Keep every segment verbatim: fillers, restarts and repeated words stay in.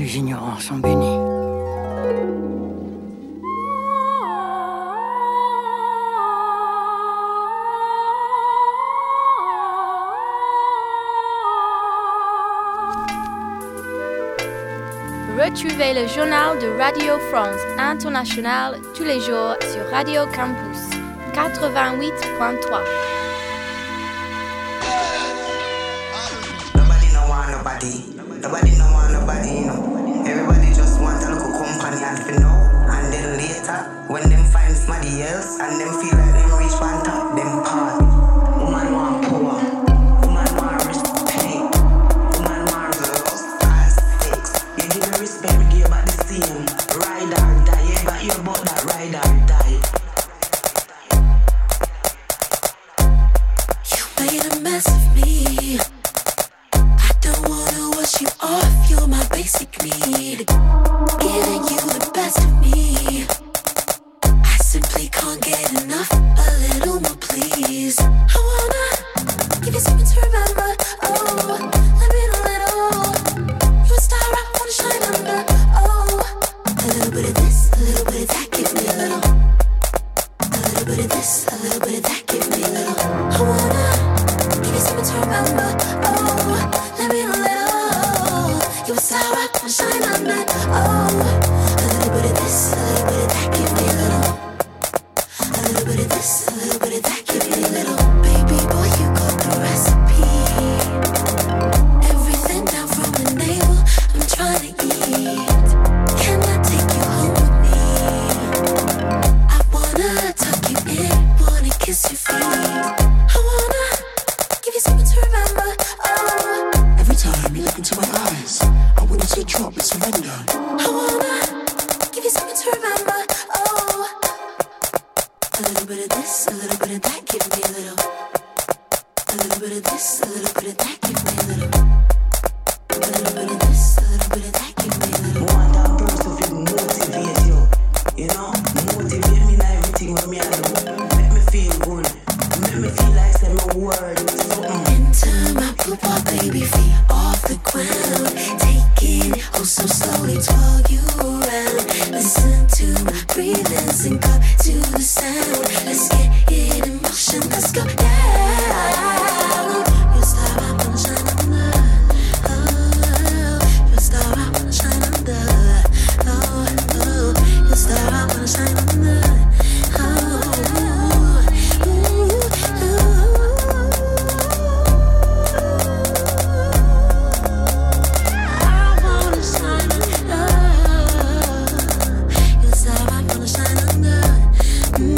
Les ignorants sont bénis. Retrouvez le journal de Radio France Internationale tous les jours sur Radio Campus quatre-vingt-huit point trois. Nobody no want nobody. Nobody no want nobody, you know. Everybody just want a little company and for now. And then later, when them find somebody else and them feel like them reach one top, them party. Woman want power. Woman want respect. Woman want love and sex. You give me respect, we give back the same. Ride or die, you got your about that ride or die. You made a mess of me. I don't wanna wash you off, you're my basic need. Giving you the best of me. I simply can't get enough, a little more please. I wanna give you something to remember. Oh, let me know a little. You're a star I wanna shine under. Oh, a little bit of this, a little bit of that, give me a little. A little bit of this, a little bit of that, give me a little. I wanna give you something to remember. Oh, let me know a little. You're a star I wanna shine under. Oh, a little bit of this, a little bit of that, give me a little. A little bit of this, a little bit of that, give me a little. Baby boy, you got the recipe. Everything down from the navel, I'm trying to eat. Can I take you home with me? I wanna tuck you in, wanna kiss your feet. I wanna give you something to remember. Oh, Every time you look into my eyes, I want you to drop and surrender. I wanna give you something to remember. Oh, a little bit of this, a little bit of that, give me a little. A little bit of this, a little bit of that, give me a little. A little bit of this, a little bit of that, give me a little. Want that person to motivate you. You know, motivate me like everything when me I do. Make me feel good. Make me feel like say my word something. Into my poopa, baby, feet off the ground. Taking oh so slowly, twirl you around. Listen to my breathing, sync up to the sound. Let's get it in motion, let's go down. You're a star I wanna shine under. Oh, you're a star I wanna shine under. Oh, oh, you're a star I wanna shine under. Oh, ooh, ooh, I wanna shine under. You're a star I wanna shine under. Mm.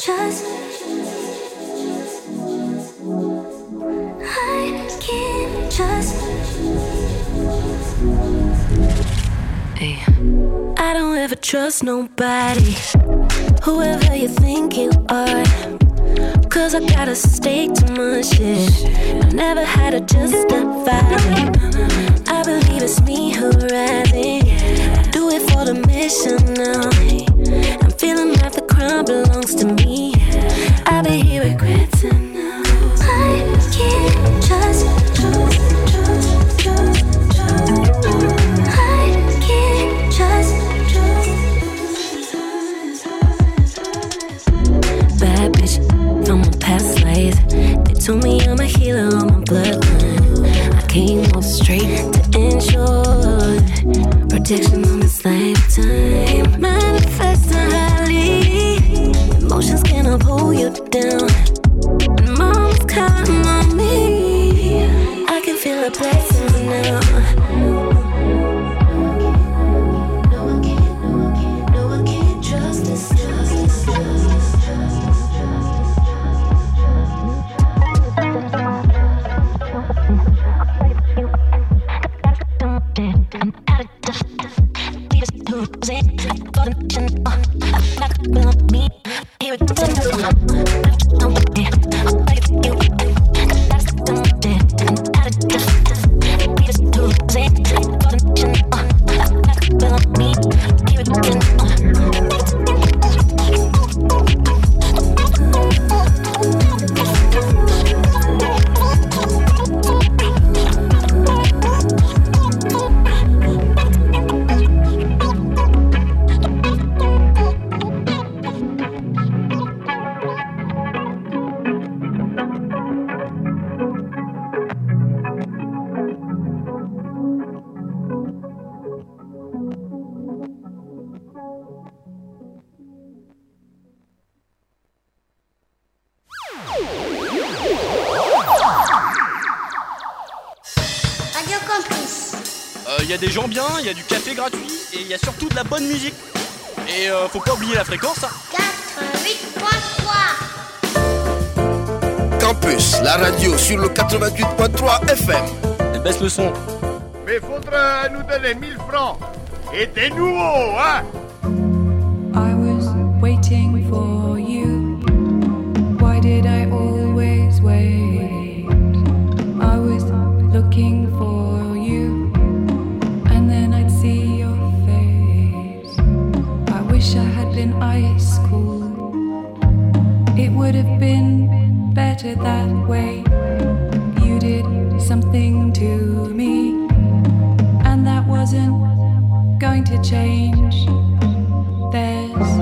just I can't just hey. I don't ever trust nobody, whoever you think you are, cause I gotta stay to my shit. I never had to justify it. I believe it's me who's rising. I do it for the mission now. I'm feeling like the crown belongs to me. I be here regretting now. I can't just trust, trust, trust, trust. I can't just trust. Bad bitch from my past life. They told me I'm a healer on my bloodline. I came off straight to ensure protection on this lifetime. Manifesting highly, emotions cannot pull you down. And mom's counting on me. I can feel the blessings now. No one can, no one can, no one can trust this, trust this, trust this, trust this. Il y a des gens bien, il y a du café gratuit et il y a surtout de la bonne musique. Et euh, faut pas oublier la fréquence. Hein. quatre-vingt-huit point trois Campus, la radio sur le quatre-vingt-huit point trois F M. Elle baisse le son. Mais faudra nous donner mille francs. Et des nouveaux, hein. I was waiting for you. Why did I always wait? I was looking for you. And then I'd see your face. I wish I had been ice cool. It would have been better that way. You did something to me, and that wasn't going to change. There's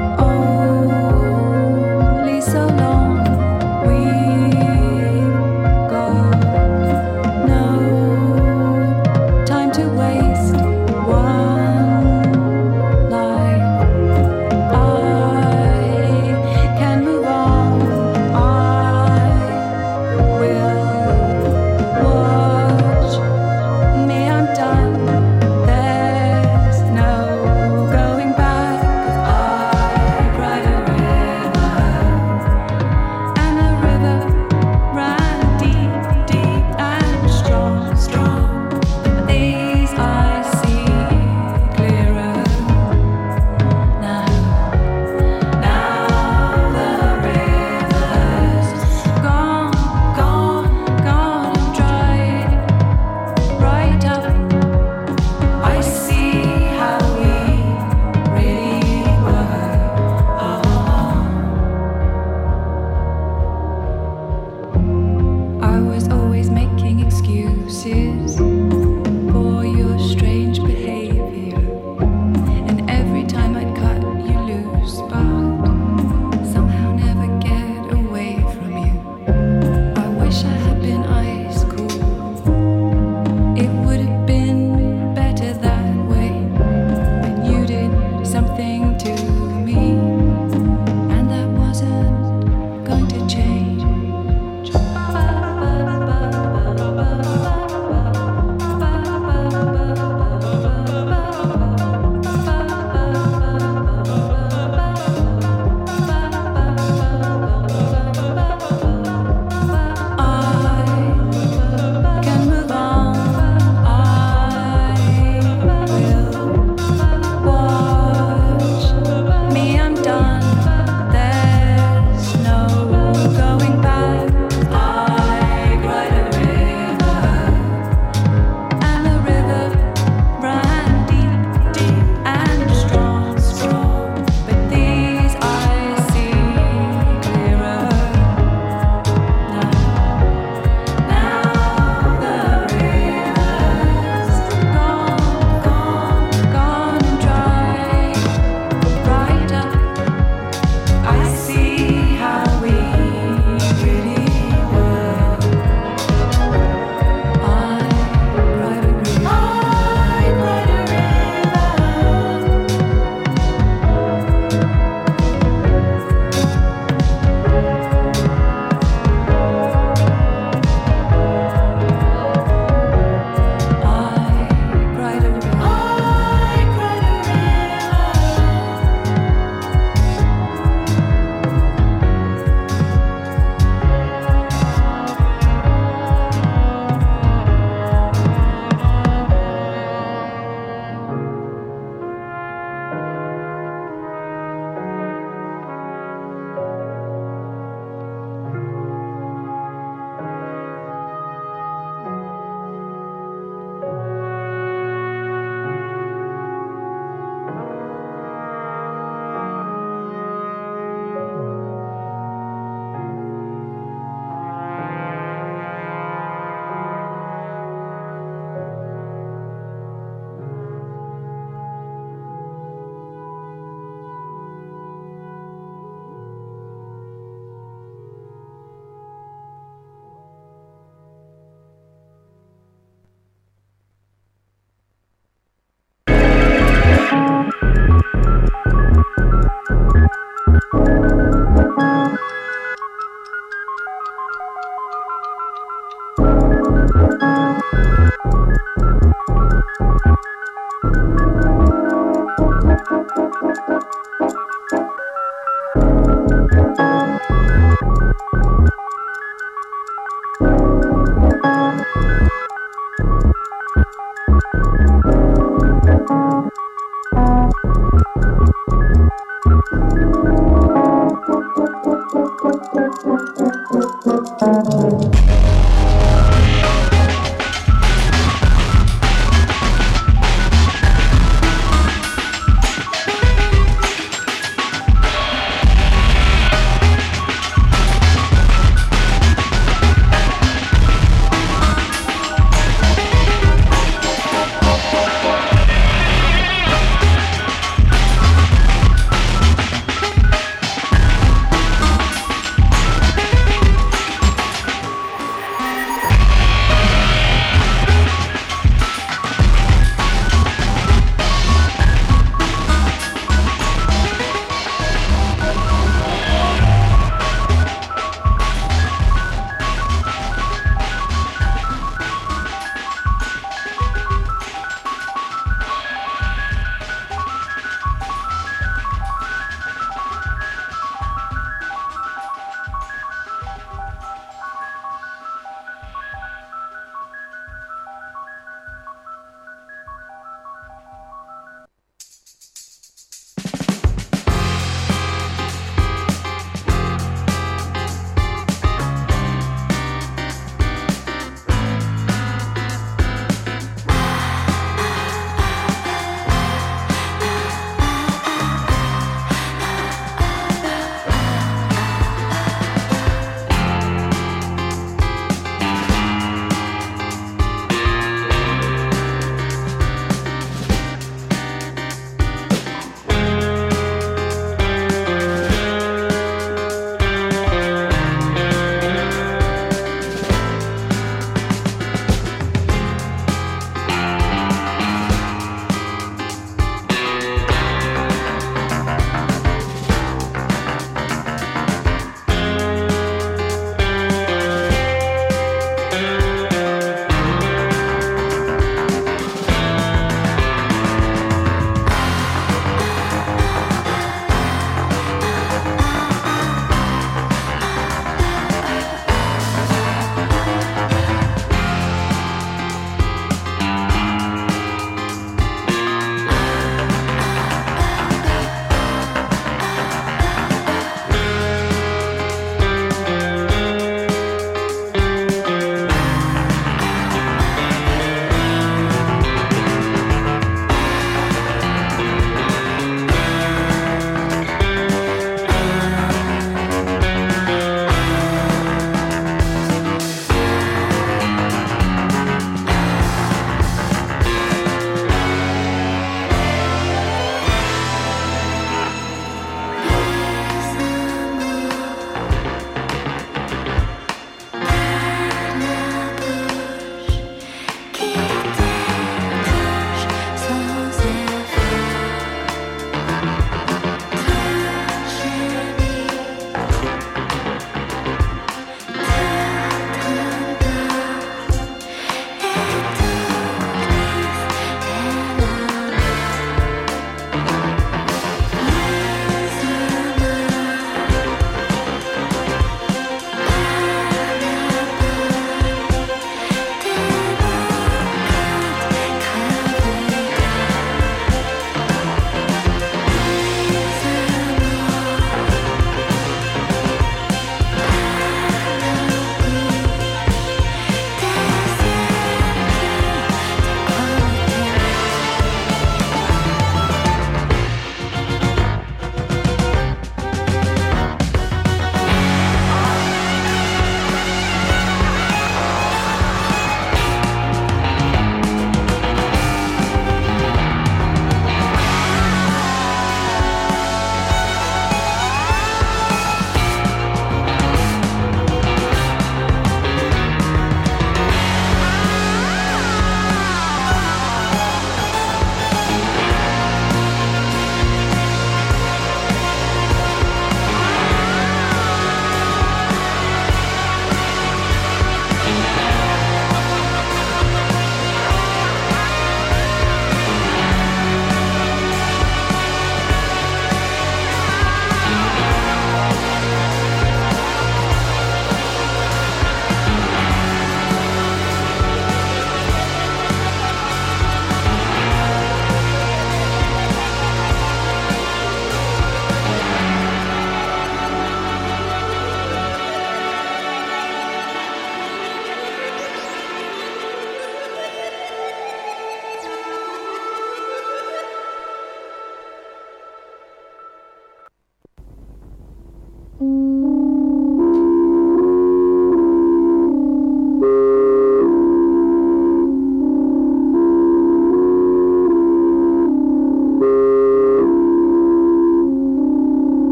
only so long we've got. No time to waste one life. I can move on. I will watch me. I'm done. There's no going back, 'cause I cried a river, and the river ran deep, deep and strong, strong. But these I see clearer now. Now the river's gone, gone, gone and dried right up. I see how we really were. I was always making excuses for your strange behavior, and every time I'd cut you loose, but somehow never get away from you. I wish I had been ice cool. It would have been better that way. But you did something to me, and that wasn't going to change.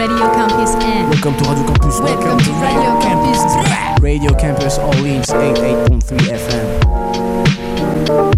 Radio Campus and Welcome to Radio Campus. Welcome, Welcome to Radio Campus. Campus. Radio Campus Orleans eighty-eight point three F M.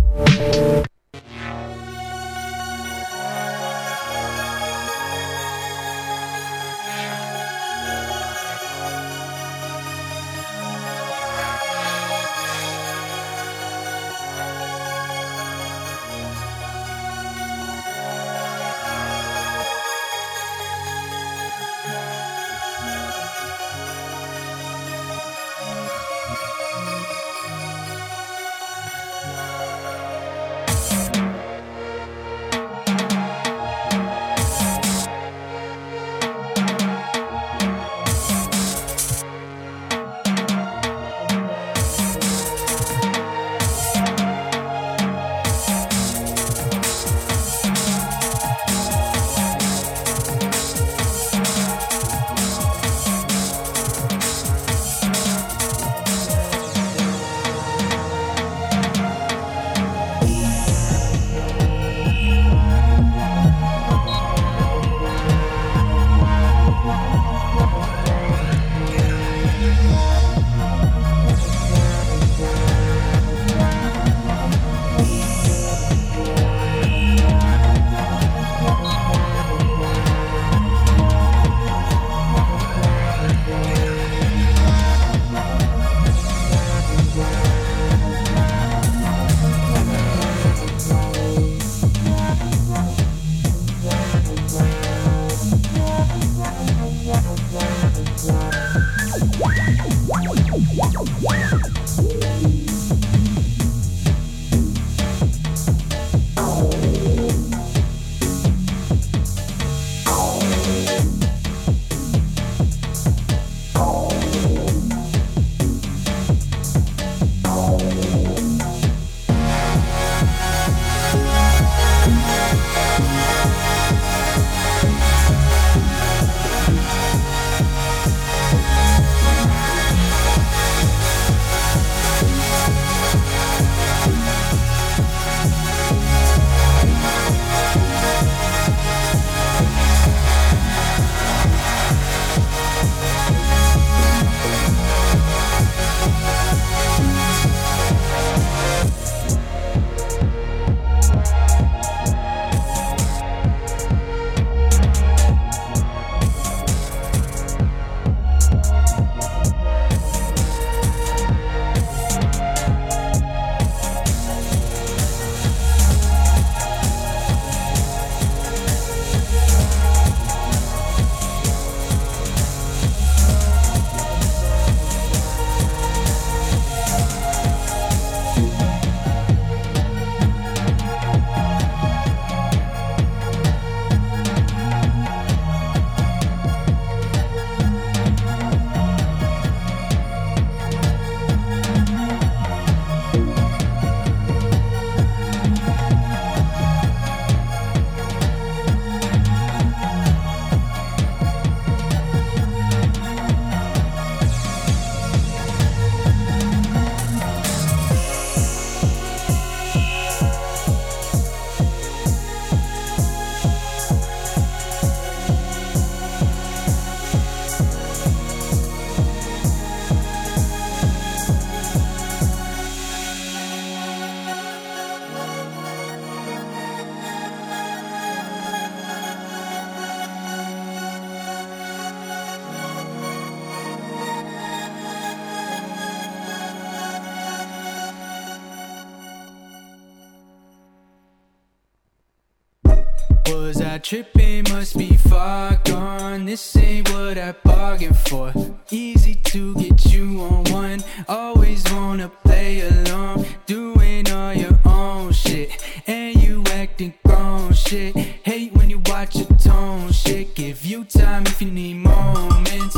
Was I tripping? Must be far gone. This ain't what I bargained for. Easy to get you on one. Always wanna play along. Doing all your own shit. And you acting grown shit. Hate when you watch your tone shit. Give you time if you need moments.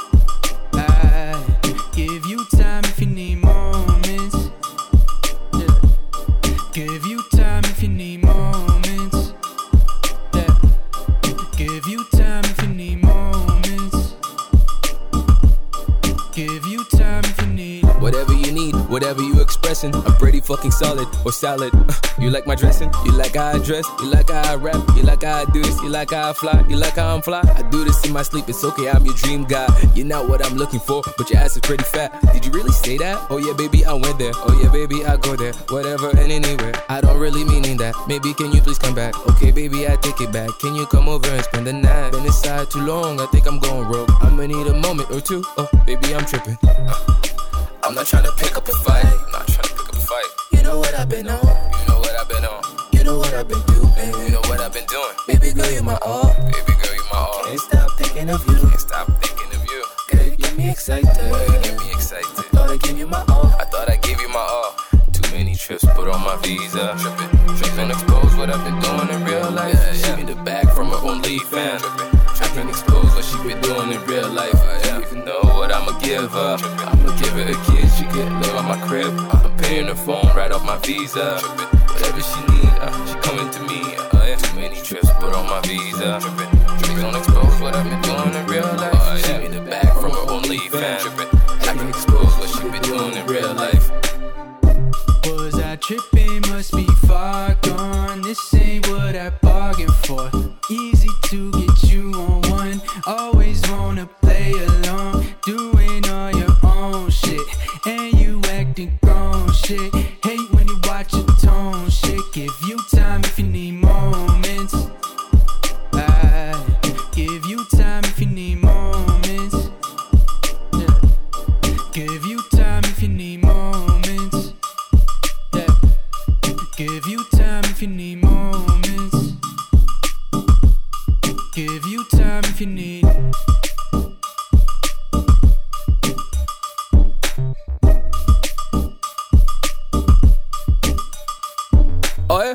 I give you time if you need moments. Yeah. Give you time if you need moments. Yeah. Give you time if you need moments. Give you time if you need. Whatever you need, whatever you expressing, I'm pretty fucking solid or salad. Uh, you like my dressing? You like how I dress? You like how I rap? You like how I do this? You like how I fly? You like how I'm fly? I do this in my sleep, it's okay, I'm your dream guy. You're not what I'm looking for, but your ass is pretty fat. Did you really say that? Oh yeah, baby, I went there. Oh yeah, baby, I go there. Whatever and anywhere. I don't really meaning that. Maybe can you please come back? Okay, baby, I take it back. Can you come over and spend the night? Been inside too long, I think I'm going rogue. I'ma need a moment or two. Oh, baby, I'm tripping. Uh, I'm not trying to pick up a fight. I'm not trying to pick up a fight. You know what I've been on. You know what I've been on. You know what I've been doing. You know what I've been doing. Baby girl, you're my all. Baby girl, you're my all. Can't stop thinking of you. Can't stop thinking of you. Girl, you get me excited. Girl, you get me excited. I thought I gave you my all. I thought I gave you my all. Too many trips put on my visa. Trippin', trippin', expose what I've been doing in real life. Yeah, yeah. She me the bag from her OnlyFans. Trippin', trippin', expose what she been doing in real life. I don't even know what I'ma give her. I'ma give her a kid, she could live on my crib. I'm paying her phone right off my visa. Whatever she need, uh, she coming to me. Uh, yeah. Too many trips put on my visa. Please don't expose what I've been doing in real life. Uh, yeah. She me the bag from her OnlyFans. I can expose what she been doing in real life. Was I tripping? Must be far gone. This ain't what I bargained for. Easy to get you on one. Always wanna play along. Doing all your own shit. And you acting grown shit. Hate when you watch your tone shit. Give you time if you need moments. I give you time if you need moments. Yeah. Give you time if you need moments. Yeah. Give you time if you need moments. Give you time if you need. Oh yeah.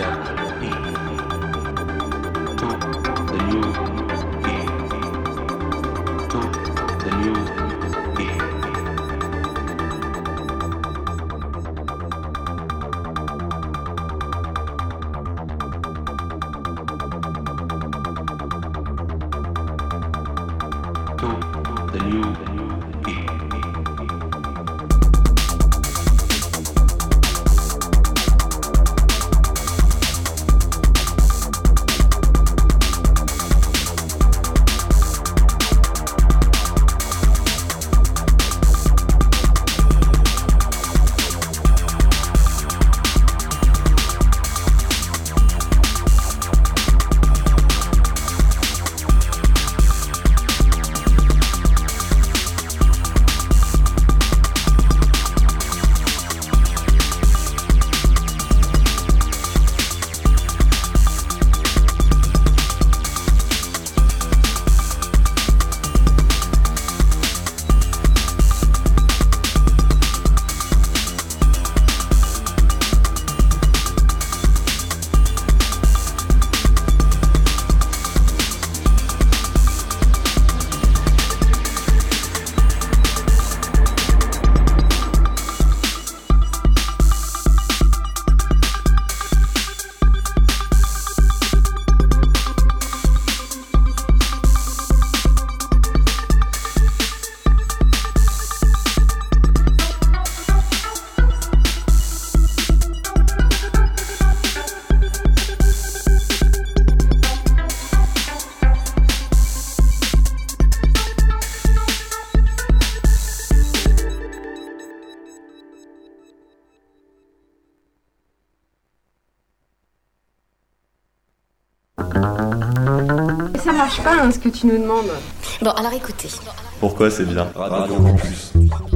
Ça marche pas, hein, ce que tu nous demandes. Bon, alors écoutez. Pourquoi c'est bien Radio Campus.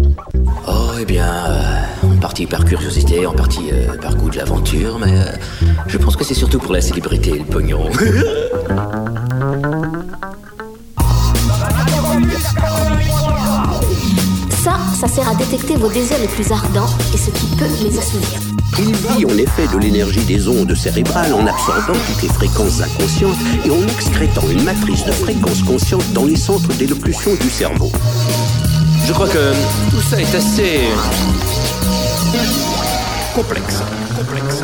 Oh, eh bien, euh, en partie par curiosité, en partie euh, par goût de l'aventure, mais euh, je pense que c'est surtout pour la célébrité et le pognon. Ça, ça sert à détecter vos désirs les plus ardents et ce qui peut les assouvir. Il vit en effet de l'énergie des ondes cérébrales en absorbant toutes les fréquences inconscientes et en excrétant une matrice de fréquences conscientes dans les centres d'élocution du cerveau. Je crois que tout ça est assez complexe. Complexe.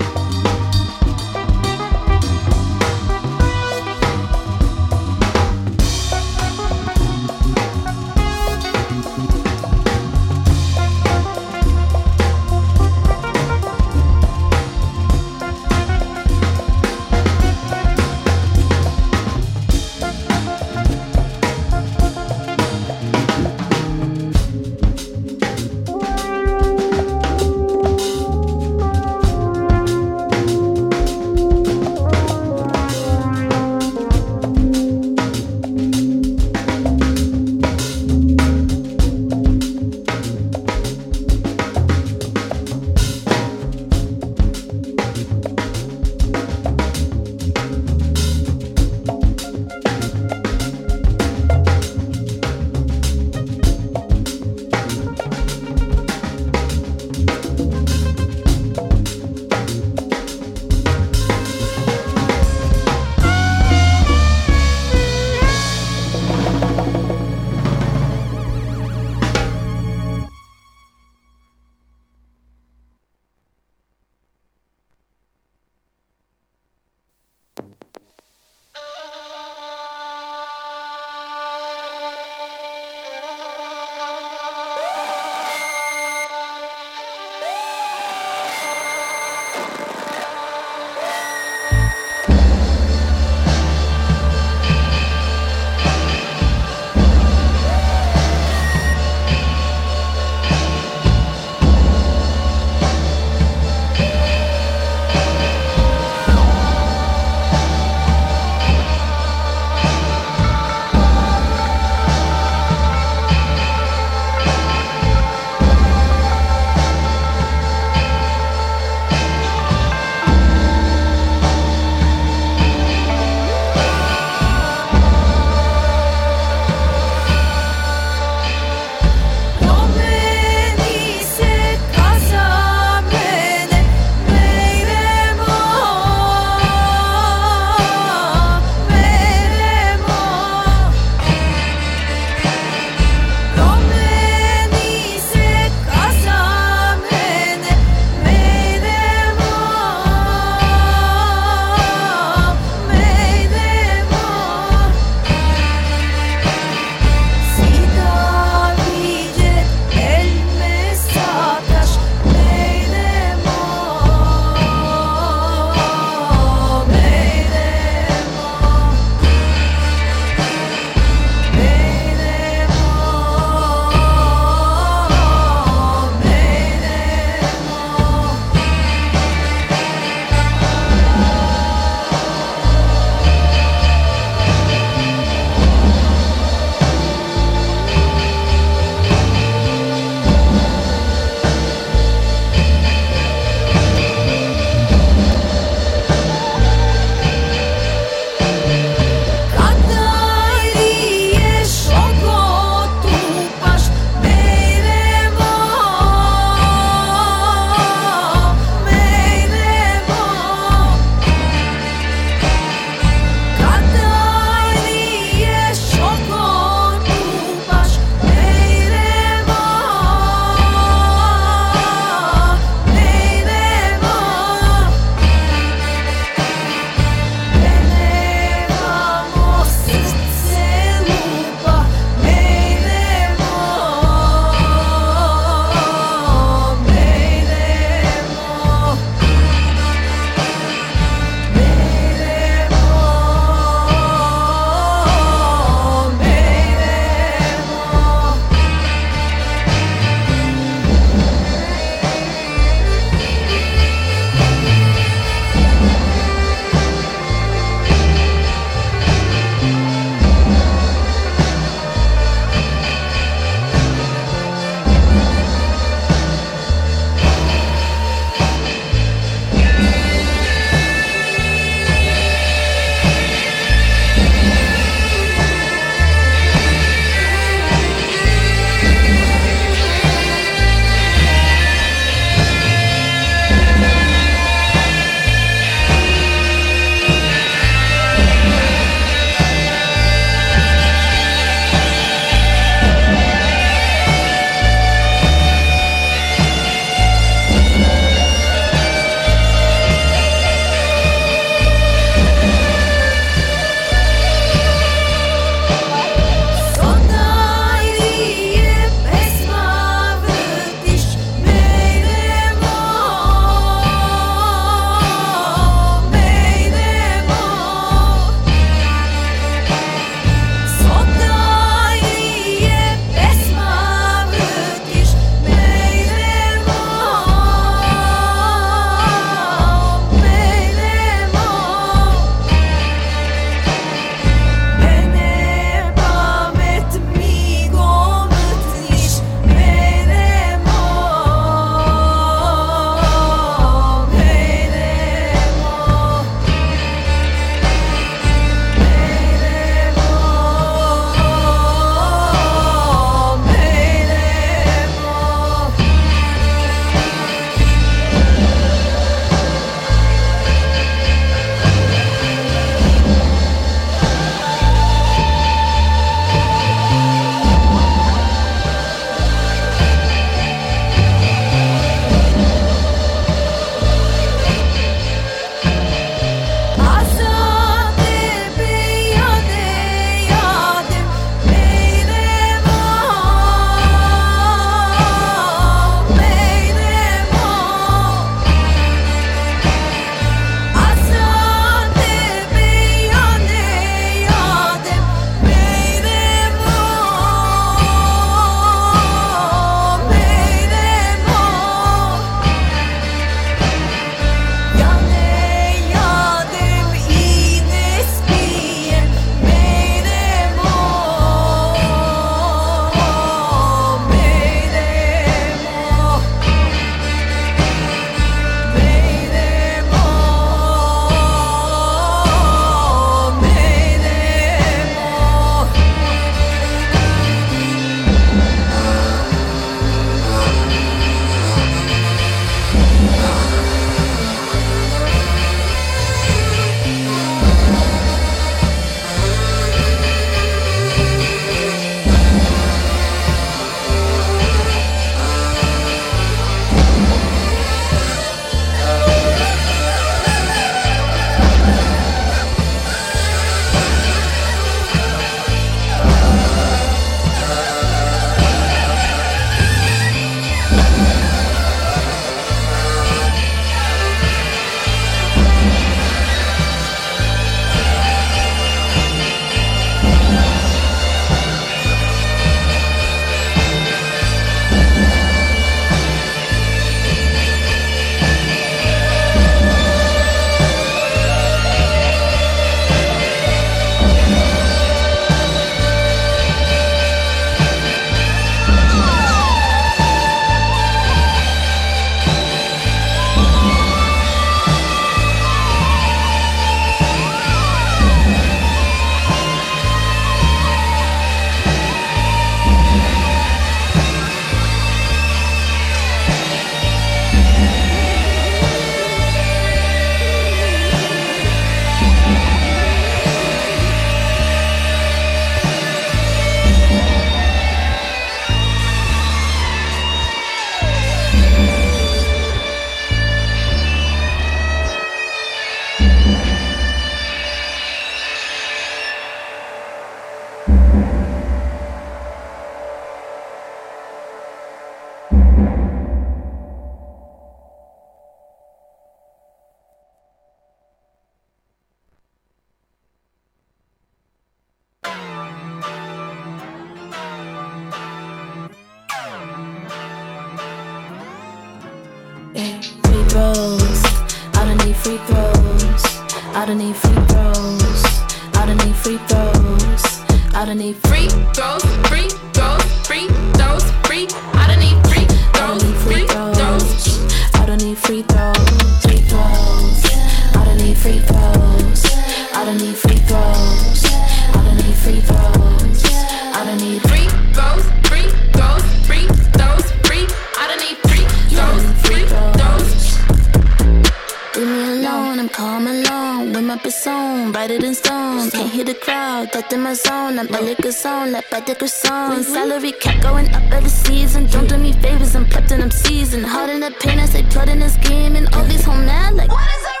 I don't need free throws. I don't need free throws. I don't need free throws, free throws, free throws, free. I don't need free throws, free throws. I don't need free throws, free throws. I don't need free throws. I don't need free throws. I don't need free throws. I don't need free throws, free throws, free throws, free. I don't need free throws, free throws. Leave me alone, I'm calm alone. With my person, write it in stone. Can't hear the crowd, that's in my zone. I'm a liquor zone, like by the croissant. Salary cap going up every season. Don't do me favors, I'm platinum season. Hard in the pain, I say blood in the scheme. And all these home mad, like, what is it?